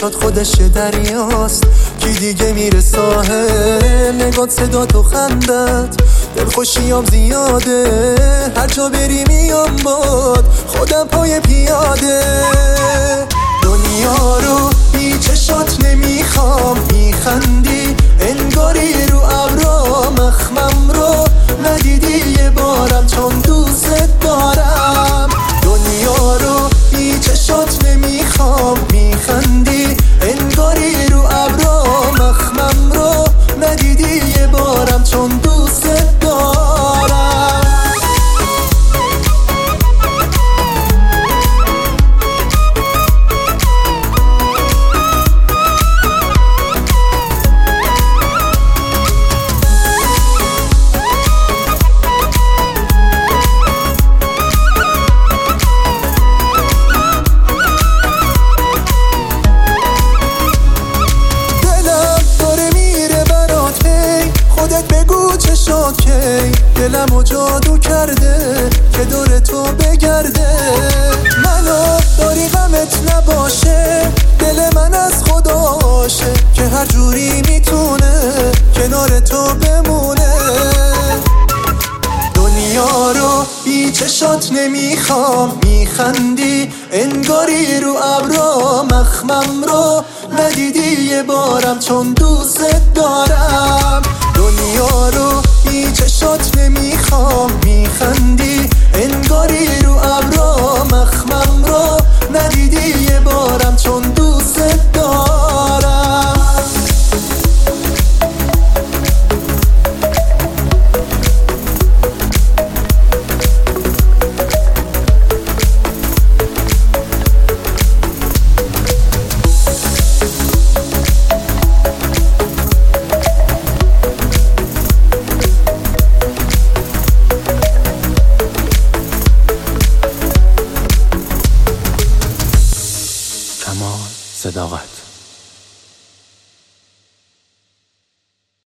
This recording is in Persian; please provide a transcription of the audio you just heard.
چشات خودش دریاست، کی دیگه میره ساحل؟ نگات، صدا تو، خندت، دلخوشیام زیاده، هر جا بری میام باد، خودم پای پیاده. دنیا رو بی چشات نمیخوام، میخندی انگاری رو ابرا، مخمم رو ندیدی یه بارم چون دوست دارم. دنیا رو بی چشات نمیخوام، میخندی انگاری رو ابرا، مخمم رو ندیدی یه بارم چون دوست دارم. چشات کی دلمو جادو کرده که دور تو بگرده، منو داری غمت نباشه، دل من از خداشه که هر جوری میتونه کنار تو بمونه. دنیا رو بی چشات نمیخوام، میخندی انگاری رو ابرا، مخمم رو ندیدی یه بارم چون دوست دارم. دنیا رو بی چشات نمیخوام، میخندی انگاری رو ابرا، مخمم رو ندیدی یه بارم چون دوست دارم. کمال صداقت.